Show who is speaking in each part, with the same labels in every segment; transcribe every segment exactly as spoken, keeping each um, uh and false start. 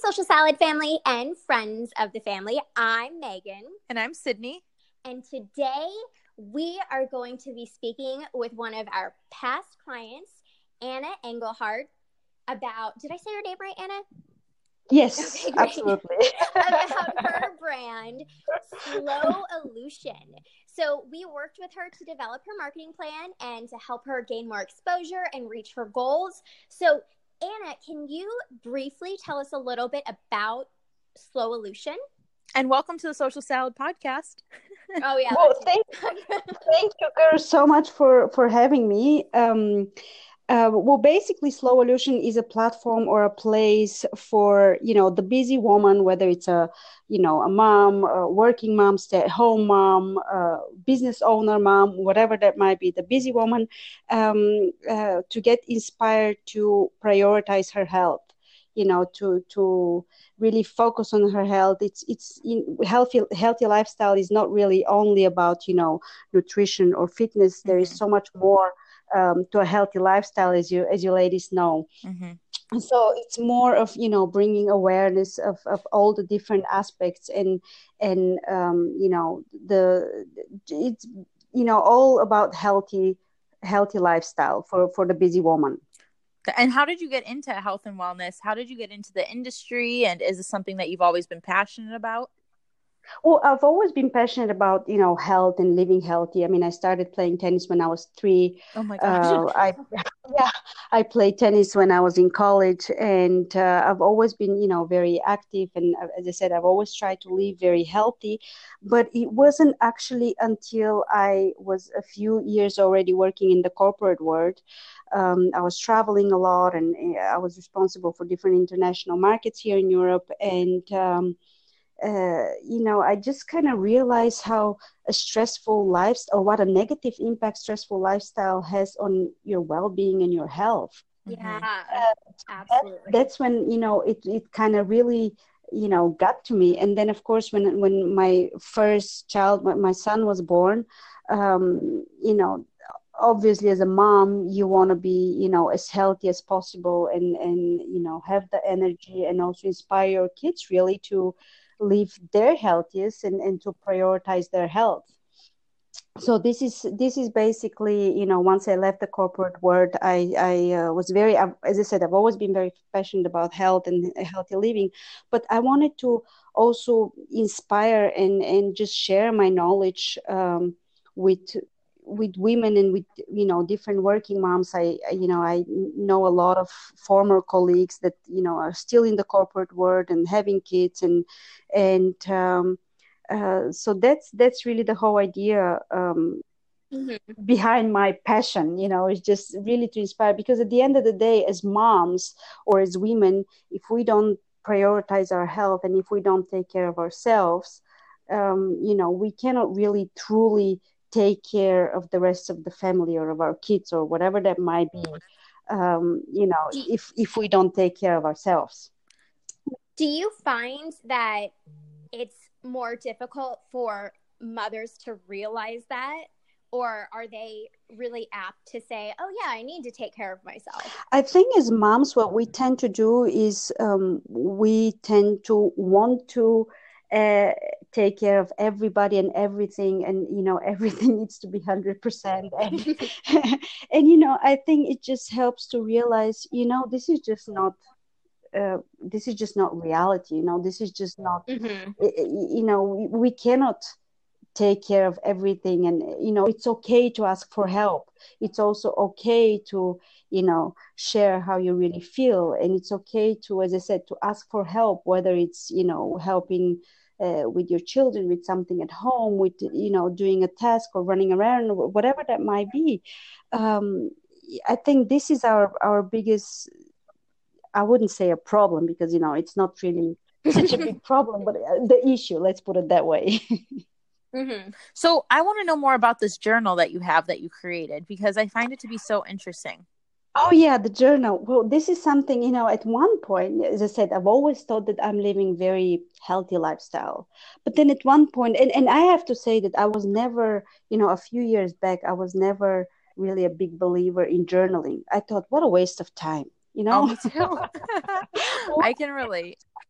Speaker 1: Social Salad family and friends of the family. I'm Megan.
Speaker 2: And I'm Sydney.
Speaker 1: And today we are going to be speaking with one of our past clients, Anna Engelhardt, about, did I say her name right, Anna?
Speaker 3: Yes,
Speaker 1: Okay,
Speaker 3: absolutely.
Speaker 1: about her brand, Slow Illusion. So we worked with her to develop her marketing plan and to help her gain more exposure and reach her goals. So Anna, can you briefly tell us a little bit about Slow Illusion?
Speaker 2: And welcome to the Social Salad podcast.
Speaker 1: Oh yeah.
Speaker 3: Well, thank, thank you, girls, so much for for having me. Um, uh, well, basically, Slow Illusion is a platform or a place for, you know, the busy woman, whether it's a, you know, a mom, a working mom, stay-at-home mom, uh, business owner mom, whatever that might be, the busy woman, um, uh, to get inspired to prioritize her health, you know, to to really focus on her health. It's it's in, healthy healthy lifestyle is not really only about, you know, nutrition or fitness. There
Speaker 2: Mm-hmm.
Speaker 3: is so much more um, to a healthy lifestyle, as you as you ladies know.
Speaker 2: Mm-hmm.
Speaker 3: So it's more of, you know, bringing awareness of, of all the different aspects and and um, you know, the it's, you know, all about healthy healthy lifestyle for for the busy woman.
Speaker 2: And how did you get into health and wellness? How did you get into the industry? And is this something that you've always been passionate about?
Speaker 3: Well, I've always been passionate about, you know, health and living healthy. I mean, I started playing tennis when I was three.
Speaker 2: Oh my gosh.
Speaker 3: Uh, I, yeah, I played tennis when I was in college, and uh, I've always been, you know, very active. And uh, as I said, I've always tried to live very healthy. But it wasn't actually until I was a few years already working in the corporate world. Um, I was traveling a lot, and uh, I was responsible for different international markets here in Europe, and um, uh, you know, I just kind of realized how a stressful lifestyle, or what a negative impact stressful lifestyle has on your well-being and your health.
Speaker 1: Yeah,
Speaker 3: Uh,
Speaker 1: absolutely.
Speaker 3: that, that's when, you know, it, it kind of really, you know, got to me. And then, of course, when when my first child, my son was born, um, you know, obviously as a mom, you want to be, you know, as healthy as possible, and and you know, have the energy and also inspire your kids really to live their healthiest and, and to prioritize their health. So this is this is basically, you know, once I left the corporate world, I I uh, was very, as I said, I've always been very passionate about health and healthy living, but I wanted to also inspire and and just share my knowledge um, with with women and with, you know, different working moms. I, I you know, I know a lot of former colleagues that, you know, are still in the corporate world and having kids, and and um, uh, so that's that's really the whole idea um,
Speaker 1: Mm-hmm.
Speaker 3: behind my passion. You know, is just really to inspire, because at the end of the day, as moms or as women, if we don't prioritize our health and if we don't take care of ourselves, um, you know, we cannot really truly take care of the rest of the family or of our kids or whatever that might be. Um, you know,
Speaker 1: Do,
Speaker 3: if if we don't take care of ourselves.
Speaker 1: do you find that it's more difficult for mothers to realize that? Or are they really apt to say, oh, yeah, I need to take care of myself?
Speaker 3: I think as moms, what we tend to do is um, we tend to want to uh, take care of everybody and everything. And, you know, everything needs to be one hundred percent. And, and, you know, I think it just helps to realize, you know, this is just not. Uh, this is just not reality. You know, this is just not.
Speaker 1: Mm-hmm.
Speaker 3: You know, we, we cannot take care of everything, and you know, it's okay to ask for help. It's also okay to, you know, share how you really feel, and it's okay to, as I said, to ask for help, whether it's, you know, helping uh, with your children with something at home, with, you know, doing a task or running around, whatever that might be. um, I think this is our our biggest, I wouldn't say a problem, because, you know, it's not really such a big problem, but uh, the issue, let's put it that way.
Speaker 1: Mm-hmm.
Speaker 2: So I want to know more about this journal that you have that you created, because I find it to be so interesting.
Speaker 3: Oh yeah, the journal. Well, this is something, you know, at one point, as I said, I've always thought that I'm living very healthy lifestyle. But then at one point, and, and I have to say that I was never, you know, a few years back, I was never really a big believer in journaling. I thought, what a waste of time, you
Speaker 2: Oh,
Speaker 3: know?
Speaker 2: me too. I can relate.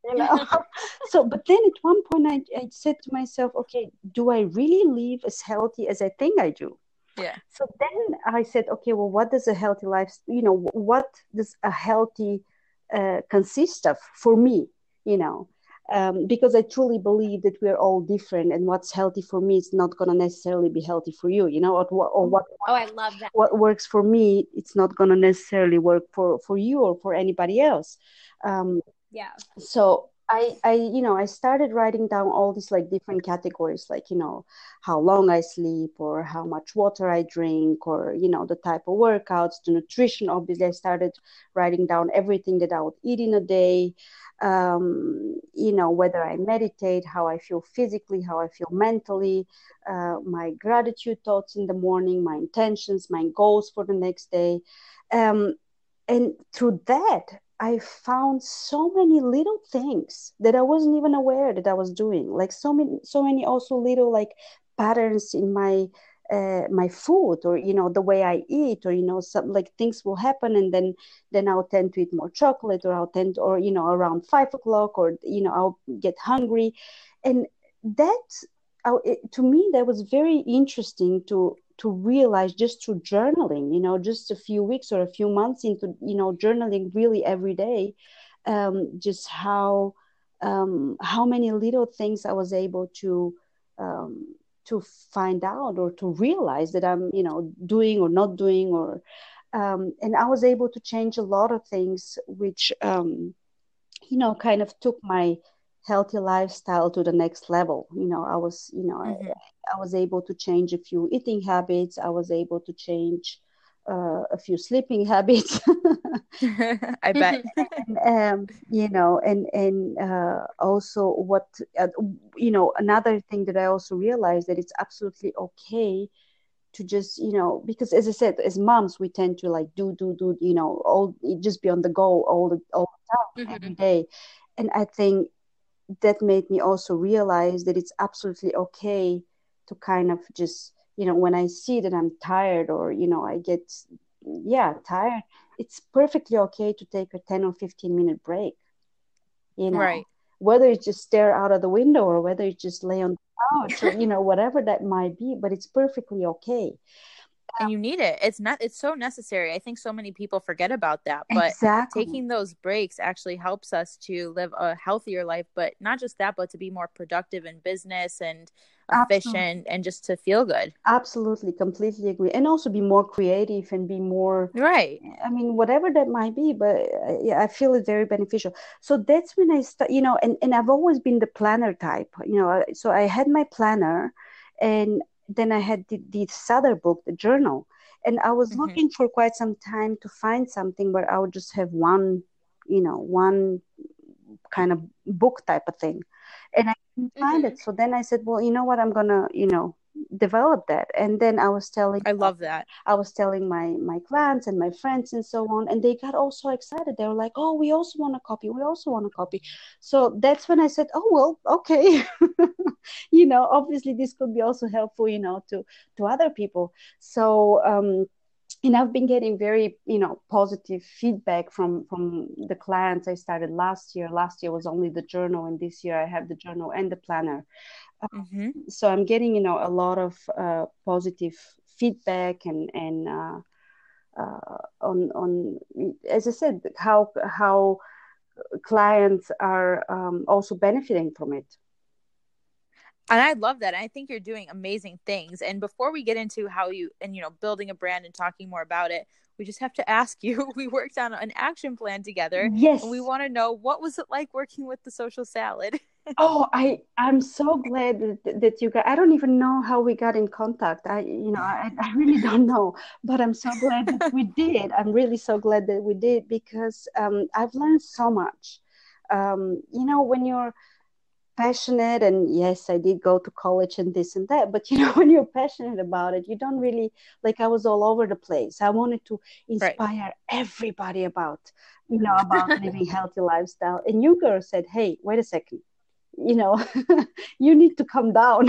Speaker 3: you know. So, but then at one point I, I said to myself, okay, do I really live as healthy as I think I do?
Speaker 2: Yeah.
Speaker 3: So then I said, okay, well, what does a healthy life, you know, what does a healthy uh, consist of for me, you know? Um, because I truly believe that we're all different, and what's healthy for me is not going to necessarily be healthy for you, you know, or, or what
Speaker 1: Oh, I love that.
Speaker 3: what works for me, it's not going to necessarily work for for you or for anybody else. Um,
Speaker 1: Yeah.
Speaker 3: so I, I, you know, I started writing down all these like different categories, like, you know, how long I sleep or how much water I drink, or, you know, the type of workouts, the nutrition. Obviously, I started writing down everything that I would eat in a day, um, you know, whether I meditate, how I feel physically, how I feel mentally, uh, my gratitude thoughts in the morning, my intentions, my goals for the next day. Um, and through that, I found so many little things that I wasn't even aware that I was doing. Like so many, so many also little like patterns in my uh, my food, or you know, the way I eat, or you know, some like things will happen, and then then I'll tend to eat more chocolate, or I'll tend, or you know, around five o'clock, or you know, I'll get hungry, and that uh, it, to me that was very interesting to to realize just through journaling, you know, just a few weeks or a few months into, you know, journaling really every day, um, just how um, how many little things I was able to um, to find out or to realize that I'm, you know, doing or not doing, or um, and I was able to change a lot of things, which um, you know, kind of took my healthy lifestyle to the next level. You know, I was, you know, I,
Speaker 2: Mm-hmm.
Speaker 3: I was able to change a few eating habits. I was able to change uh, a few sleeping habits.
Speaker 2: I bet.
Speaker 3: And, um, you know, and and uh, also what uh, you know, another thing that I also realized, that it's absolutely okay to just, you know, because as I said, as moms, we tend to like do do do, you know, all, just be on the go all the all the time,
Speaker 1: Mm-hmm.
Speaker 3: every day. And I think that made me also realize that it's absolutely okay to kind of just, you know, when I see that I'm tired, or you know, I get, yeah, tired, it's perfectly okay to take a ten or fifteen minute break, you know,
Speaker 2: Right.
Speaker 3: whether it's just stare out of the window, or whether it's just lay on the couch, or you know, whatever that might be, but it's perfectly okay.
Speaker 2: And you need it. It's not, it's so necessary. I think so many people forget about that, but
Speaker 3: Exactly.
Speaker 2: taking those breaks actually helps us to live a healthier life, but not just that, but to be more productive in business and
Speaker 3: Absolutely.
Speaker 2: efficient and just to feel good.
Speaker 3: Absolutely, completely agree. And also be more creative and be more,
Speaker 2: Right.
Speaker 3: I mean, whatever that might be, but uh, yeah, I feel it very beneficial. So that's when I start, you know, and, and I've always been the planner type, you know, uh, so I had my planner, and then I had the, this other book, the journal, and I was
Speaker 2: Mm-hmm.
Speaker 3: looking for quite some time to find something where I would just have one, you know, one kind of book type of thing. And I couldn't find
Speaker 1: Mm-hmm.
Speaker 3: it. So then I said, well, you know what, I'm gonna, you know, develop that. And then I was telling
Speaker 2: I love that.
Speaker 3: I was telling my my clients and my friends and so on, and they got all so excited. They were like, "Oh, we also want a copy. We also want a copy." So that's when I said, "Oh well, okay." You know, obviously this could be also helpful, you know, to to other people. So um, and I've been getting very, you know, positive feedback from from the clients. I started last year. Last year was only the journal, and this year I have the journal and the planner.
Speaker 2: Mm-hmm.
Speaker 3: So I'm getting, you know, a lot of uh, positive feedback, and and uh, uh, on on as I said, how how clients are um, also benefiting from it.
Speaker 2: And I love that. I think you're doing amazing things. And before we get into how you, and you know, building a brand and talking more about it, we just have to ask you, we worked on an action plan together, and we
Speaker 3: Yes.
Speaker 2: want to know, what was it like working with the social salad?
Speaker 3: Oh, I I'm so glad that, that you got. I don't even know how we got in contact. I you know I, I really don't know, but I'm so glad that we did. I'm really so glad that we did, because um, I've learned so much. Um, you know, when you're passionate, and yes, I did go to college and this and that, but you know, when you're passionate about it, you don't really, like, I was all over the place. I wanted to
Speaker 2: Right.
Speaker 3: inspire everybody about, you know, about living healthy lifestyle. And you girl said, hey, wait a second, you know, you need to come down.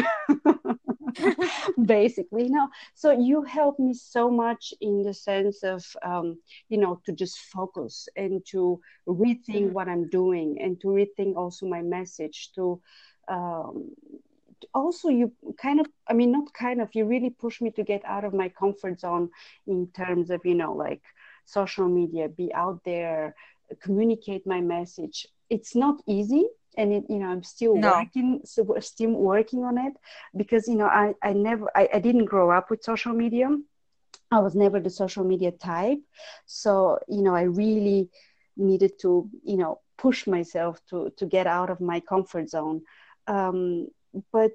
Speaker 3: Basically, you know. So you help me so much in the sense of, um, you know, to just focus and to rethink what I'm doing, and to rethink also my message, to um, also you kind of, I mean, not kind of, you really push me to get out of my comfort zone in terms of, you know, like social media, be out there, communicate my message. It's not easy, and it, you know, I'm still
Speaker 2: No.
Speaker 3: working, so we're still working on it, because, you know, i i never I, I didn't grow up with social media. I was never the social media type. So, you know, I really needed to, you know, push myself to to get out of my comfort zone. Um, but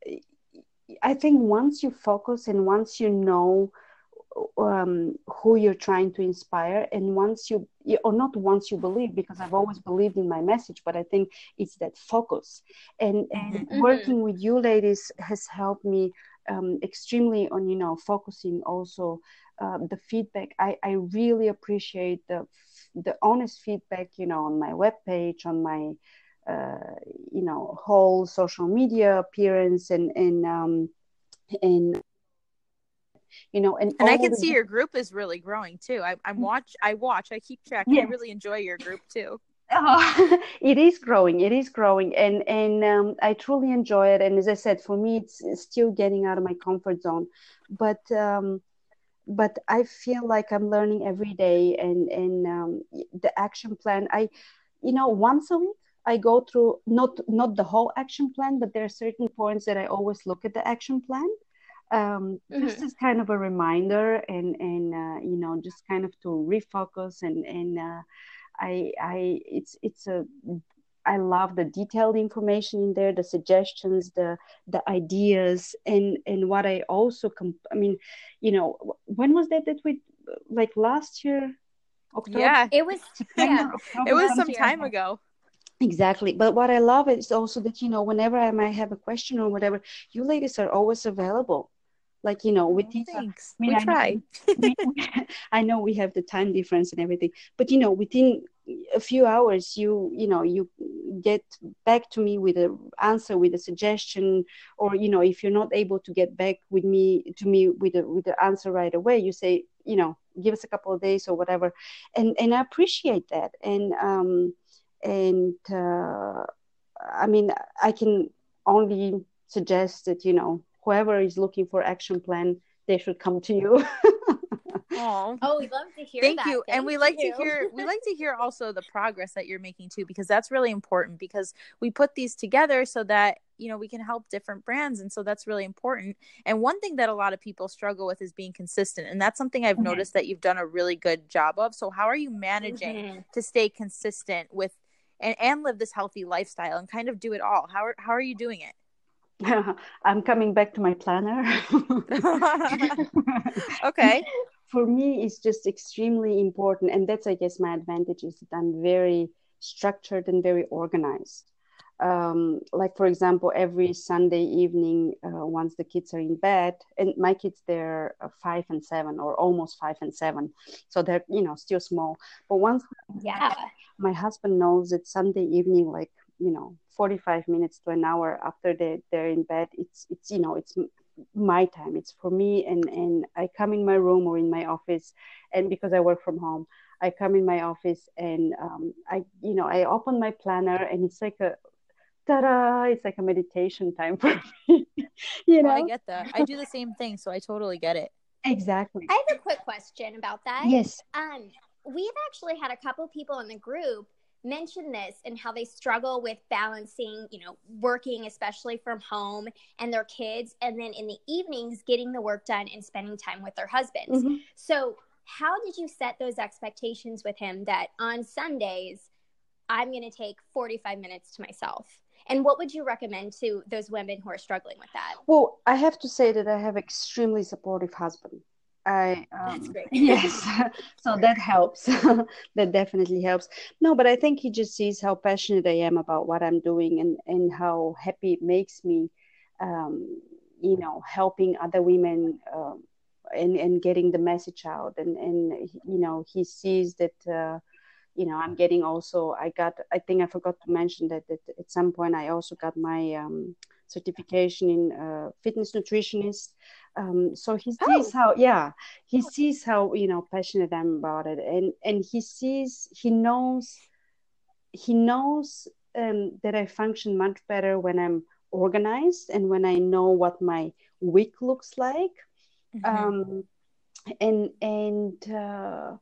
Speaker 3: I think once you focus, and once you know um, who you're trying to inspire, and once you, or not once you believe, because I've always believed in my message, but I think it's that focus. And, and
Speaker 2: Mhm.
Speaker 3: working with you ladies has helped me um, extremely on, you know, focusing also uh, the feedback. I, I really appreciate the the honest feedback, you know, on my webpage, on my uh, you know, whole social media appearance, and and um, and you know, and
Speaker 2: And I
Speaker 3: all
Speaker 2: can
Speaker 3: the
Speaker 2: see your group is really growing too. I, I'm watch. I watch. I keep track, and I
Speaker 3: yes.
Speaker 2: really enjoy your group too.
Speaker 3: Oh, it is growing. It is growing, and and um, I truly enjoy it. And as I said, for me, it's, it's still getting out of my comfort zone, but um, but I feel like I'm learning every day. And and um, the action plan, I, you know, once a week I go through, not not the whole action plan, but there are certain points that I always look at the action plan, um, just
Speaker 1: Mm-hmm.
Speaker 3: as kind of a reminder, and and uh, you know, just kind of to refocus, and and uh, I I it's it's a I love the detailed information in there, the suggestions, the the ideas, and and what I also com- I mean, you know, when was that that we, like last year, October,
Speaker 2: Yeah,
Speaker 1: It was, yeah,
Speaker 3: September,
Speaker 2: it
Speaker 3: October,
Speaker 2: was
Speaker 1: last
Speaker 2: some
Speaker 3: something
Speaker 1: year.
Speaker 3: like
Speaker 2: time
Speaker 3: that.
Speaker 2: ago.
Speaker 3: Exactly. But what I love is also that, you know, whenever I might have a question or whatever, you ladies are always available. Like, you know,
Speaker 2: Oh,
Speaker 3: within, I
Speaker 2: thanks.
Speaker 3: mean,
Speaker 2: We
Speaker 3: I know
Speaker 2: try.
Speaker 3: we, we, I know we have the time difference and everything, but, you know, within a few hours, you, you know, you get back to me with a answer, with a suggestion, or, you know, if you're not able to get back with me, to me with a, with the answer right away, you say, you know, give us a couple of days or whatever. And, and I appreciate that. And, um, and, uh, I mean, I can only suggest that, you know, whoever is looking for action plan, they should come to you.
Speaker 2: Oh,
Speaker 1: Oh, we'd love to hear
Speaker 2: thank
Speaker 1: that.
Speaker 2: you. And
Speaker 1: Thank
Speaker 2: we like to
Speaker 1: you.
Speaker 2: hear we like to hear also the progress that you're making too, because that's really important, because we put these together so that, you know, we can help different brands, and so that's really important. And one thing that a lot of people struggle with is being consistent, and that's something I've
Speaker 3: Mhm.
Speaker 2: noticed that you've done a really good job of. So how are you managing
Speaker 1: Mm-hmm.
Speaker 2: to stay consistent with and, and live this healthy lifestyle and kind of do it all? How are, how are you doing
Speaker 3: I'm coming back to my planner.
Speaker 2: it?
Speaker 3: No,
Speaker 2: Okay.
Speaker 3: for me, it's just extremely important. And that's, I guess, my advantage is that I'm very structured and very organized. Um, like, for example, every Sunday evening, uh, once the kids are in bed, and my kids, they're uh, five and seven, or almost five and seven. So they're, you know, still small. But once
Speaker 1: Yeah.
Speaker 3: my husband knows that Sunday evening, like, you know, forty-five minutes to an hour after they, they're in bed, it's, it's, you know, it's my time. It's for me. And, and I come in my room or in my office. And because I work from home, I come in my office, and um, I, you know, I open my planner, and it's like a, ta-da, it's like a meditation time for me, you
Speaker 2: Oh, I
Speaker 3: know?
Speaker 2: get that. I do the same thing, so I totally get it.
Speaker 3: Exactly.
Speaker 1: I have a quick question about that.
Speaker 3: Yes.
Speaker 1: Um, we've actually had a couple people in the group mention this and how they struggle with balancing, you know, working, especially from home, and their kids, and then in the evenings getting the work done and spending time with their husbands.
Speaker 3: Mm-hmm.
Speaker 1: So, how did you set those expectations with him that on Sundays I'm going to take forty-five minutes to myself? And what would you recommend to those women who are struggling with that?
Speaker 3: Well, I have to say that I have extremely supportive husband. I
Speaker 1: That's
Speaker 3: um
Speaker 1: great.
Speaker 3: yes, so that helps. That definitely helps. No, but I think he just sees how passionate I am about what I'm doing, and and how happy it makes me, um, you know, helping other women, um, and and getting the message out, and and you know, he sees that. Uh, you know, I'm getting also, I got, I think I forgot to mention that, that at some point I also got my um, certification in uh, fitness nutritionist. Um, so he sees
Speaker 1: Oh.
Speaker 3: how, yeah, he sees how, you know, passionate I'm about it. And, and he sees, he knows, he knows um, that I function much better when I'm organized and when I know what my week looks like.
Speaker 2: Mm-hmm.
Speaker 3: Um, and, and, uh,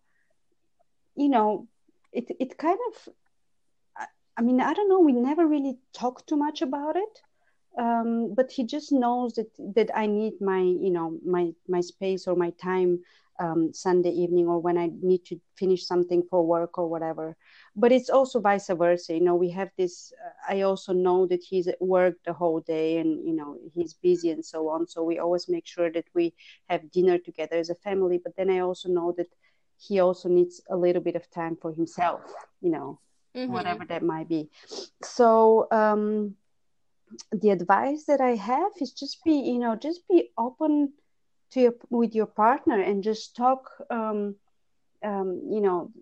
Speaker 3: you know, it, it kind of, I, I mean, I don't know, we never really talked too much about it. Um, but he just knows that, that I need my, you know, my, my space or my time um, Sunday evening, or when I need to finish something for work or whatever. But it's also vice versa. You know, we have this, uh, I also know that he's at work the whole day and, you know, he's busy and so on. So we always make sure that we have dinner together as a family. But then I also know that he also needs a little bit of time for himself, you know,
Speaker 1: Mm-hmm.
Speaker 3: whatever that might be. So, um, the advice that I have is just be, you know, just be open to your, with your partner and just talk, um, um, you know,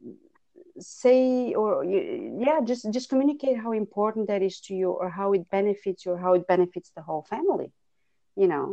Speaker 3: say, or yeah, just, just communicate how important that is to you, or how it benefits you, or how it benefits the whole family, you know.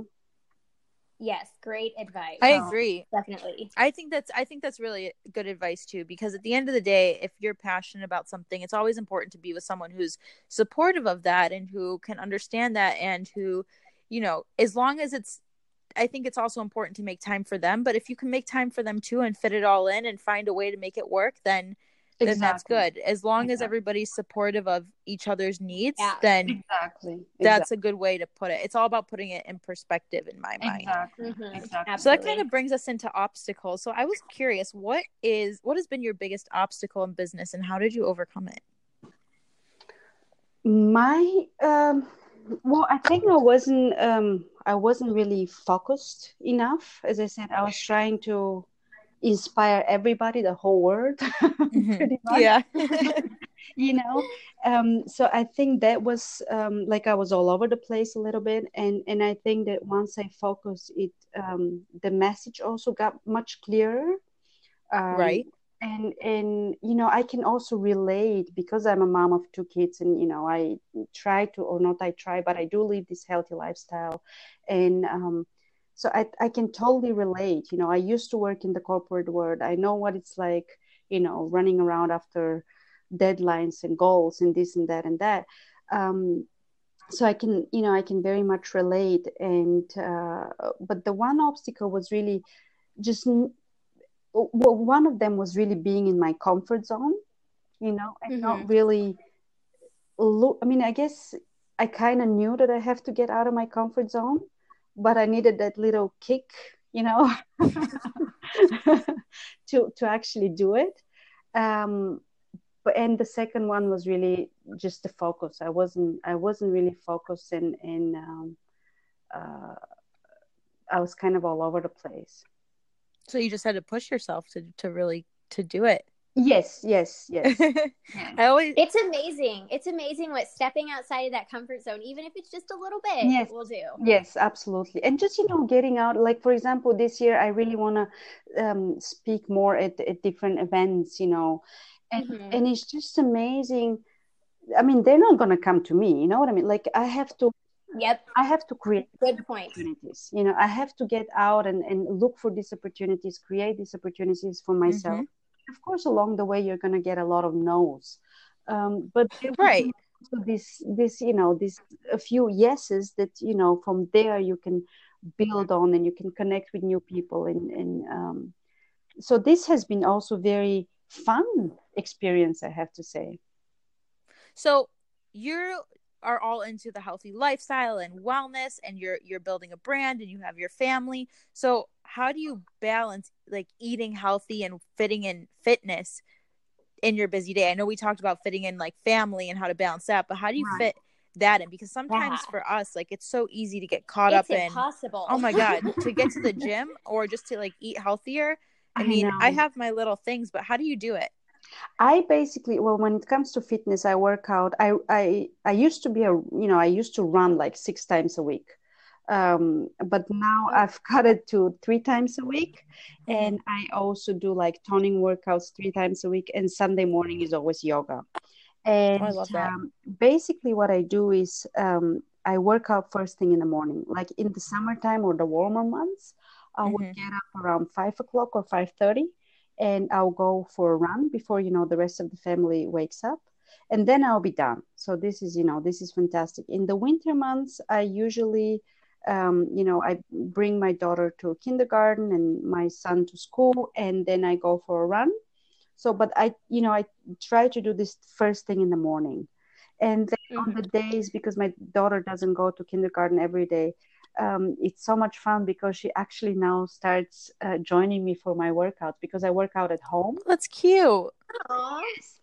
Speaker 1: Yes, great advice.
Speaker 2: I
Speaker 3: So,
Speaker 2: agree.
Speaker 1: Definitely.
Speaker 2: I think that's I think that's really good advice too, because at the end of the day, if you're passionate about something, it's always important to be with someone who's supportive of that and who can understand that, and who, you know, as long as it's, I think it's also important to make time for them, but if you can make time for them too and fit it all in and find a way to make it work, then then
Speaker 3: exactly.
Speaker 2: that's good. As long
Speaker 3: exactly.
Speaker 2: as everybody's supportive of each other's needs,
Speaker 1: Yeah.
Speaker 2: then
Speaker 3: exactly.
Speaker 2: that's
Speaker 3: exactly.
Speaker 2: a good way to put it. It's all about putting it in perspective in my mind.
Speaker 3: Exactly.
Speaker 1: Mm-hmm.
Speaker 3: Exactly.
Speaker 2: So that kind of brings us into obstacles. So I was curious, what is what has been your biggest obstacle in business, and how did you overcome it?
Speaker 3: My um, well, I think I wasn't um, I wasn't really focused enough. As I said, I was trying to inspire everybody, the whole world,
Speaker 2: Mm-hmm.
Speaker 3: pretty much.
Speaker 2: Yeah.
Speaker 3: You know, um, so I think that was um, like I was all over the place a little bit, and and I think that once I focused, it um, the message also got much clearer. Um,
Speaker 2: Right.
Speaker 3: and and you know, I can also relate because I'm a mom of two kids, and you know, I try to, or not I try, but I do live this healthy lifestyle, and um, so I I can totally relate. You know, I used to work in the corporate world. I know what it's like, you know, running around after deadlines and goals and this and that and that. Um, so I can, you know, I can very much relate. And uh, but the one obstacle was really just, well, one of them was really being in my comfort zone, you know, and
Speaker 1: Mm-hmm.
Speaker 3: not really look. I mean, I guess I kind of knew that I have to get out of my comfort zone, but I needed that little kick, you know, to to actually do it. Um, but and the second one was really just the focus. I wasn't I wasn't really focused, and and um, uh, I was kind of all over the place.
Speaker 2: So you just had to push yourself to to really to do it.
Speaker 3: Yes, yes, yes.
Speaker 2: I always
Speaker 1: It's amazing. It's amazing what stepping outside of that comfort zone, even if it's just a little bit,
Speaker 3: Yes.
Speaker 1: will do.
Speaker 3: Yes, absolutely. And just, you know, getting out, like, for example, this year, I really want to um, speak more at, at different events, you know, and,
Speaker 1: Mhm.
Speaker 3: and it's just amazing. I mean, they're not going to come to me, you know what I mean? Like, I have to,
Speaker 1: Yep.
Speaker 3: I have to create
Speaker 1: Good point.
Speaker 3: opportunities, you know, I have to get out and, and look for these opportunities, create these opportunities for myself.
Speaker 2: Mhm.
Speaker 3: Of course, along the way, you're going to get a lot of no's. Um, but there will
Speaker 2: Right.
Speaker 3: be also this, this, you know, this a few yeses that, you know, from there you can build on and you can connect with new people. And, and um, so this has been also very fun experience, I have to say.
Speaker 2: So you are all into the healthy lifestyle and wellness, and you're you're building a brand and you have your family. So how do you balance like eating healthy and fitting in fitness in your busy day? I know we talked about fitting in like family and how to balance that, but how do you
Speaker 3: Right.
Speaker 2: fit that in? Because sometimes
Speaker 1: Yeah.
Speaker 2: for us, like it's so easy to get caught
Speaker 1: It's
Speaker 2: up in,
Speaker 1: impossible.
Speaker 2: oh my God, to get to the gym or just to like eat healthier. I,
Speaker 3: I
Speaker 2: mean,
Speaker 3: know.
Speaker 2: I have my little things, but how do you do it?
Speaker 3: I basically, well, when it comes to fitness, I work out. I, I, I used to be a, you know, I used to run like six times a week. Um, but now I've cut it to three times a week. And I also do like toning workouts three times a week. And Sunday morning is always yoga. And
Speaker 2: Oh, I love that.
Speaker 3: um, basically what I do is um, I work out first thing in the morning. Like in the summertime or the warmer months, I would
Speaker 2: Mhm.
Speaker 3: get up around five o'clock or five thirty, and I'll go for a run before, you know, the rest of the family wakes up. And then I'll be done. So this is, you know, this is fantastic. In the winter months, I usually, um, you know, I bring my daughter to kindergarten and my son to school, and then I go for a run. So, but I, you know, I try to do this first thing in the morning. And then on
Speaker 2: Mhm.
Speaker 3: the days, because my daughter doesn't go to kindergarten every day, um, it's so much fun because she actually now starts uh, joining me for my workouts because I work out at home.
Speaker 2: That's cute.
Speaker 1: Aw.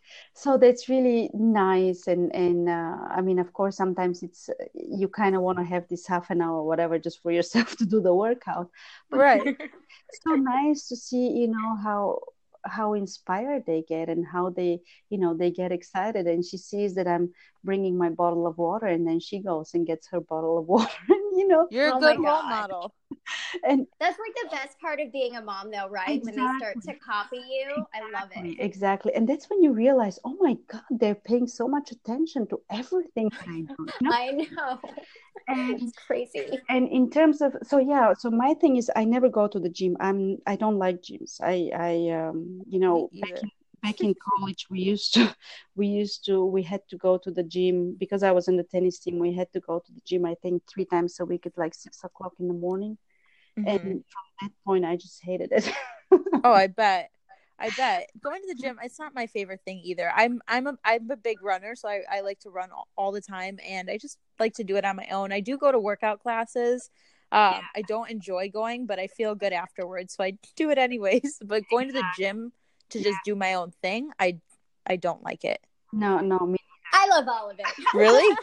Speaker 3: So that's really nice. And, and uh, I mean, of course, sometimes it's, uh, you kind of want to have this half an hour or whatever just for yourself to do the workout. But
Speaker 2: Right.
Speaker 3: it's so nice to see, you know, how how inspired they get and how they, you know, they get excited. And she sees that I'm bringing my bottle of water, and then she goes and gets her bottle of water, and, you know,
Speaker 2: You're a
Speaker 1: Oh
Speaker 2: good
Speaker 1: my
Speaker 2: role
Speaker 1: God.
Speaker 2: model.
Speaker 3: and
Speaker 1: That's like the best part of being a mom, though, right? When they start to
Speaker 3: exactly,
Speaker 1: copy you. I love
Speaker 3: exactly,
Speaker 1: it.
Speaker 3: exactly. And that's when you realize, oh my God, they're paying so much attention to everything that I do, you know?
Speaker 1: I know.
Speaker 3: And
Speaker 1: It's crazy.
Speaker 3: and in terms of, so yeah, so my thing is I never go to the gym. I'm I don't like gyms. I I um you
Speaker 2: Me
Speaker 3: know, back
Speaker 2: either.
Speaker 3: in back in college we used to we used to we had to go to the gym because I was in the tennis team. We had to go to the gym, I think, three times a week at like six o'clock in the morning. And
Speaker 2: Mhm.
Speaker 3: from that point I just hated it.
Speaker 2: Oh, I bet. I bet going to the gym, it's not my favorite thing either. I'm I'm a I'm a big runner, so I, I like to run all, all the time, and I just like to do it on my own. I do go to workout classes. Um, I don't enjoy going, but I feel good afterwards, so I do it anyways. But going to the gym to just do my own thing, I I don't like it.
Speaker 3: No, no, me.
Speaker 1: I love all of it.
Speaker 2: Really?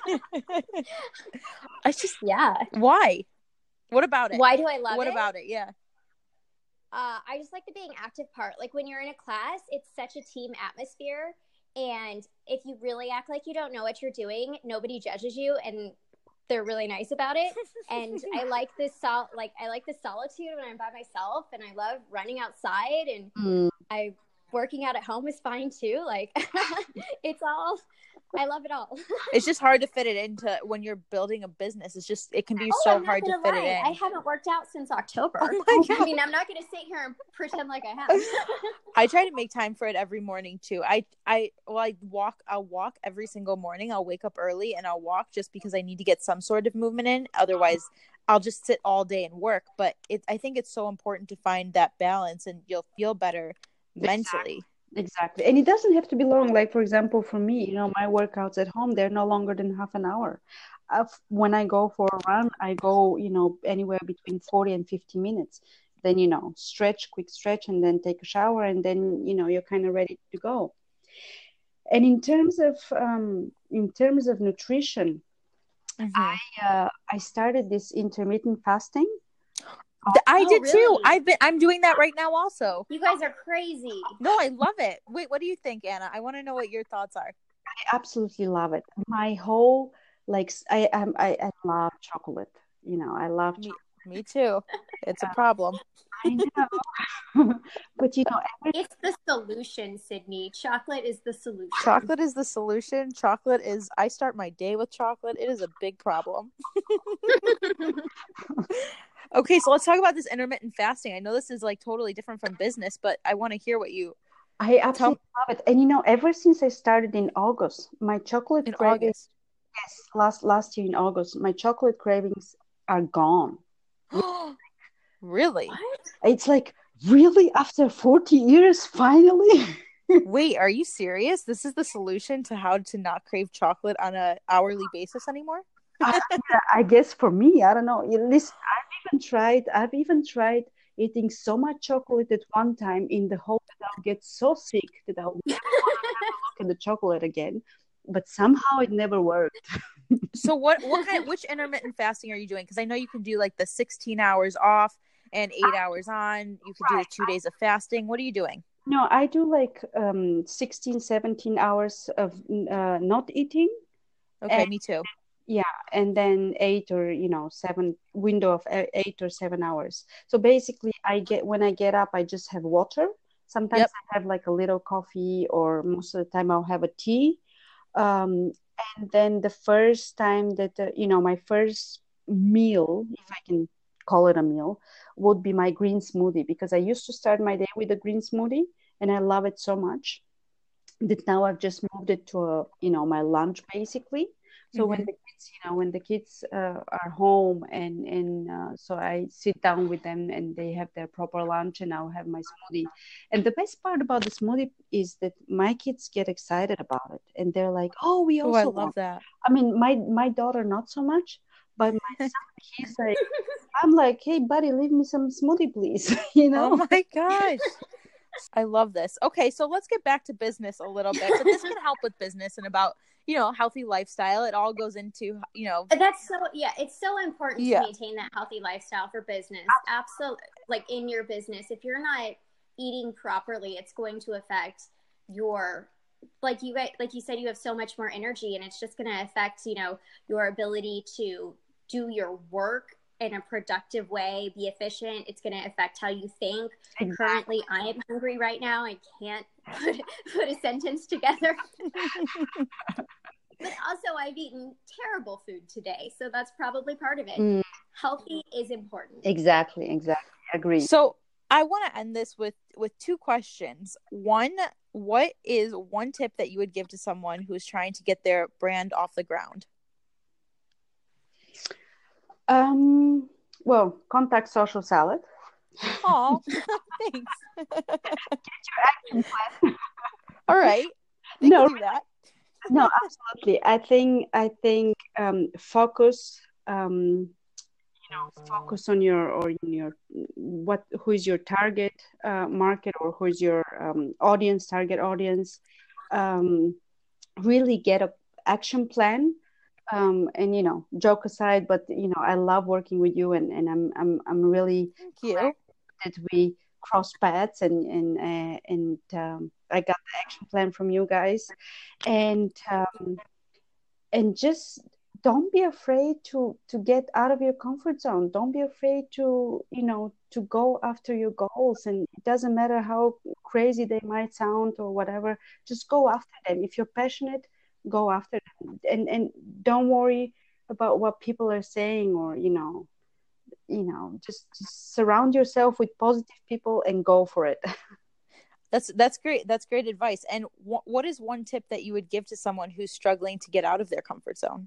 Speaker 2: I just
Speaker 1: Yeah.
Speaker 2: why? What about it?
Speaker 1: Why do I love
Speaker 2: What
Speaker 1: it?
Speaker 2: about it? Yeah.
Speaker 1: Uh, I just like the being active part. Like when you're in a class, it's such a team atmosphere. And if you really act like you don't know what you're doing, nobody judges you, and they're really nice about it. And I like this sol- like I like the solitude when I'm by myself, and I love running outside, and
Speaker 3: Mm.
Speaker 1: I working out at home is fine too. Like it's all I love it all.
Speaker 2: It's just hard to fit it into when you're building a business. It's just it can be
Speaker 1: Oh,
Speaker 2: so
Speaker 1: I'm not
Speaker 2: hard to
Speaker 1: gonna
Speaker 2: fit
Speaker 1: lie.
Speaker 2: it in.
Speaker 1: I haven't worked out since October.
Speaker 2: Oh my
Speaker 1: I
Speaker 2: God.
Speaker 1: mean, I'm not gonna sit here and pretend like I have.
Speaker 2: I try to make time for it every morning too. I I well I walk I'll walk every single morning. I'll wake up early and I'll walk just because I need to get some sort of movement in. Otherwise, I'll just sit all day and work. But it I think it's so important to find that balance, and you'll feel better mentally.
Speaker 3: Exactly. And it doesn't have to be long. Like, for example, for me, you know, my workouts at home, they're no longer than half an hour. Uh, when I go for a run, I go, you know, anywhere between forty and fifty minutes. Then, you know, stretch, quick stretch, and then take a shower, and then, you know, you're kind of ready to go. And in terms of um, in terms of nutrition,
Speaker 2: Mhm.
Speaker 3: uh, I started this intermittent fasting.
Speaker 2: Th- I
Speaker 1: Oh,
Speaker 2: did too.
Speaker 1: really?
Speaker 2: I've been I'm doing that right now also.
Speaker 1: You guys are crazy.
Speaker 2: No, I love it. Wait, what do you think, Anna? I want to know what your thoughts are.
Speaker 3: I absolutely love it. My whole like s- I am I, I love chocolate. You know, I love
Speaker 2: Me me too. It's a problem.
Speaker 3: I know. But you know, every,
Speaker 1: It's the solution, Sydney. Chocolate is the solution.
Speaker 2: Chocolate is the solution. Chocolate is, I start my day with chocolate. It is a big problem. Okay, so let's talk about this intermittent fasting. I know this is like totally different from business, but I want to hear what you
Speaker 3: I
Speaker 2: tell
Speaker 3: absolutely love it. And you know, ever since I started in August, my chocolate
Speaker 2: in
Speaker 3: cravings,
Speaker 2: August.
Speaker 3: yes, last last year in August, my chocolate cravings are gone.
Speaker 2: Really?
Speaker 1: What?
Speaker 3: It's like, really, after forty years, finally?
Speaker 2: Wait, are you serious? This is the solution to how to not crave chocolate on a hourly basis anymore?
Speaker 3: I, I guess for me, I don't know. At least I've even tried. I've even tried eating so much chocolate at one time in the hope that I'll get so sick that I'll never want to have a look at the chocolate again. But somehow it never worked.
Speaker 2: So what what kind which intermittent fasting are you doing? Because I know you can do like the sixteen hours off and eight hours on. You could do the two days of fasting. What are you doing?
Speaker 3: No, I do like um, sixteen, seventeen hours of uh, not eating.
Speaker 2: Okay,
Speaker 3: And
Speaker 2: me too.
Speaker 3: yeah, and then eight or you know seven window of e- eight or seven hours. So basically, I get when I get up, I just have water. Sometimes
Speaker 2: Yep.
Speaker 3: I have like a little coffee, or most of the time I'll have a tea. Um, and then the first time that uh, you know my first meal, if I can call it a meal, would be my green smoothie, because I used to start my day with a green smoothie, and I love it so much that now I've just moved it to a, you know, my lunch basically. So when
Speaker 2: Mm-hmm.
Speaker 3: the kids, you know, when the kids uh, are home, and and uh, so I sit down with them and they have their proper lunch, and I'll have my smoothie. And the best part about the smoothie is that my kids get excited about it, and they're like, "Oh, we
Speaker 2: Oh, I
Speaker 3: also
Speaker 2: love
Speaker 3: want."
Speaker 2: that.
Speaker 3: I mean, my my daughter not so much, but my son, he's like, I'm like, "Hey, buddy, leave me some smoothie, please," you
Speaker 2: Oh
Speaker 3: know.
Speaker 2: my gosh. I love this. Okay, so let's get back to business a little bit, but this can help with business and about, you know, healthy lifestyle. It all goes into, you know,
Speaker 1: That's so, yeah, it's so important to
Speaker 2: yeah,
Speaker 1: maintain that healthy lifestyle for business. Absolutely. Like in your business, if you're not eating properly, it's going to affect your, like you guys, like you said, you have so much more energy, and it's just going to affect, you know, your ability to do your work in a productive way, be efficient. It's going to affect how you think.
Speaker 3: Exactly.
Speaker 1: Currently, I am hungry right now. I can't put, put a sentence together. But also, I've eaten terrible food today, so that's probably part of it.
Speaker 3: Mm,
Speaker 1: Healthy is important.
Speaker 3: exactly, exactly. Agree.
Speaker 2: So I want to end this with with two questions. One, what is one tip that you would give to someone who is trying to get their brand off the ground?
Speaker 3: Um, well, contact Social Salad.
Speaker 2: Oh, thanks. All right, they
Speaker 3: No,
Speaker 2: can do that.
Speaker 3: no, absolutely. I think I think um, focus, um, you know, focus on your or in your what who is your target uh, market, or who is your um, audience, target audience. Um, really get a action plan. Um, and you know, joke aside, but you know, I love working with you, and, and I'm I'm I'm really
Speaker 2: Thank you.
Speaker 3: that we cross paths, and and uh, and um, I got the action plan from you guys, and um, and just don't be afraid to to get out of your comfort zone. Don't be afraid to you know to go after your goals, and it doesn't matter how crazy they might sound or whatever. Just go after them. If you're passionate, go after them, and and don't worry about what people are saying, or you know you know just, just surround yourself with positive people and go for it.
Speaker 2: That's that's great. That's great advice. And wh- what is one tip that you would give to someone who's struggling to get out of their comfort zone,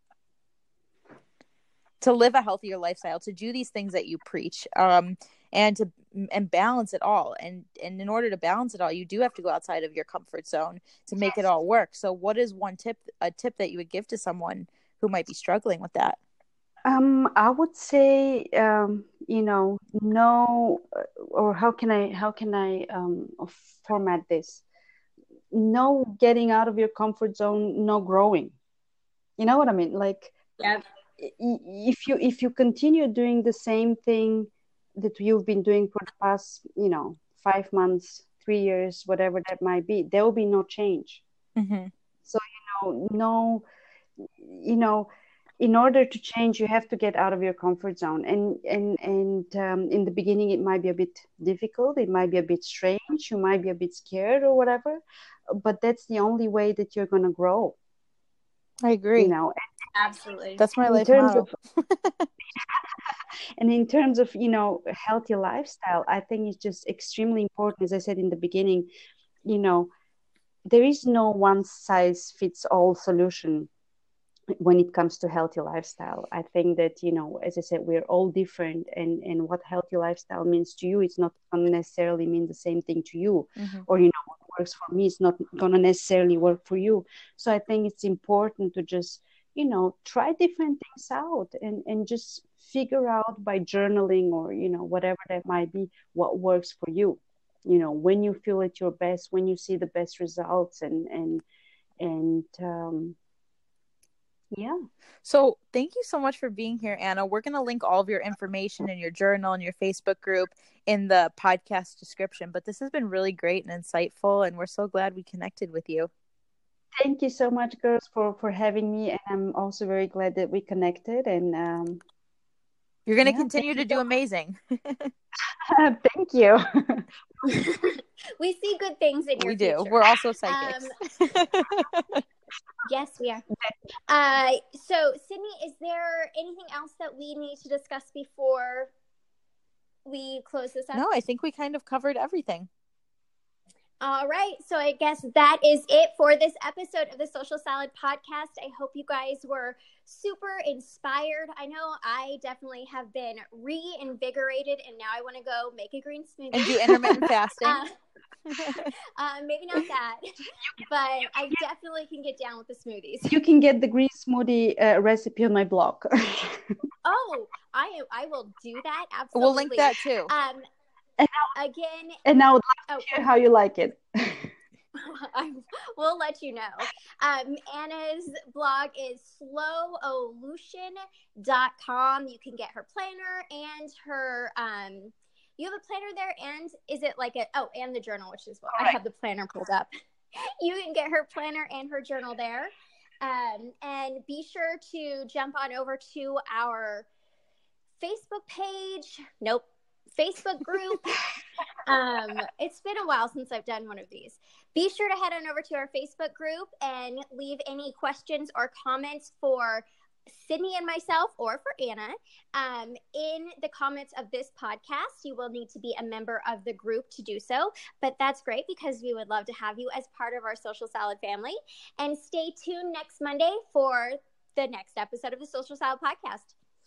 Speaker 2: to live a healthier lifestyle, to do these things that you preach, um, and to and balance it all? And and in order to balance it all, you do have to go outside of your comfort zone to make it all work. So, what is one tip, a tip that you would give to someone who might be struggling with that?
Speaker 3: um I would say, um you know no, or how can i how can i um format this? No getting out of your comfort zone, no growing. You know what I mean? Like,
Speaker 1: Yeah.
Speaker 3: if you if you continue doing the same thing that you've been doing for the past, you know five months, three years, whatever that might be, there will be no change.
Speaker 2: Mm-hmm.
Speaker 3: So you know no you know in order to change, you have to get out of your comfort zone, and and and um, in the beginning it might be a bit difficult, it might be a bit strange, you might be a bit scared or whatever, but that's the only way that you're going to grow.
Speaker 2: I agree.
Speaker 3: you know
Speaker 1: Absolutely.
Speaker 2: That's my
Speaker 3: in
Speaker 2: life
Speaker 3: terms
Speaker 2: motto.
Speaker 3: of and in terms of you know healthy lifestyle, I think it's just extremely important, as I said in the beginning. you know there is no one size fits all solution when it comes to healthy lifestyle. I think that, you know as I said, we're all different, and and what healthy lifestyle means to you, it's not going to necessarily mean the same thing to you.
Speaker 2: Mm-hmm.
Speaker 3: Or you know what works for me is not going to necessarily work for you. So I think it's important to just you know try different things out, and and just figure out by journaling, or you know whatever that might be, what works for you. You know when you feel at your best, when you see the best results, and and and um yeah.
Speaker 2: So thank you so much for being here, Anna. We're going to link all of your information and your journal and your Facebook group in the podcast description. But this has been really great and insightful, and we're so glad we connected with you.
Speaker 3: Thank you so much, girls, for for having me. And I'm also very glad that we connected. And um,
Speaker 2: you're going to
Speaker 3: yeah,
Speaker 2: continue to do amazing.
Speaker 3: thank you.
Speaker 1: We see good things in your
Speaker 2: we do.
Speaker 1: future.
Speaker 2: We're also psychics.
Speaker 1: Um, yes, we are. Uh, so, Sydney, is there anything else that we need to discuss before we close this up?
Speaker 2: No, I think we kind of covered everything.
Speaker 1: All right. So I guess that is it for this episode of the Social Salad Podcast. I hope you guys were super inspired. I know I definitely have been reinvigorated, and now I want to go make a green smoothie.
Speaker 2: And do intermittent fasting.
Speaker 1: Uh, uh, maybe not that, but I definitely can get down with the smoothies.
Speaker 3: You can get the green smoothie uh, recipe on my blog.
Speaker 1: Oh, I I will do that. Absolutely.
Speaker 2: We'll link that too.
Speaker 1: Um,
Speaker 3: and
Speaker 1: now, again,
Speaker 3: and I would like
Speaker 1: oh,
Speaker 3: to hear how you like it.
Speaker 1: I will let you know. Um, Anna's blog is slow olution dot com. You can get her planner and her um. You have a planner there, and is it like a oh, and the journal, which is what I have the planner pulled up. You can get her planner and her journal there. Um, and be sure to jump on over to our Facebook page. Nope. Facebook group. um, it's been a while since I've done one of these. Be sure to head on over to our Facebook group and leave any questions or comments for Sydney and myself, or for Anna, um, in the comments of this podcast. You will need to be a member of the group to do so, but that's great because we would love to have you as part of our Social Salad family. And stay tuned next Monday for the next episode of the Social Salad Podcast.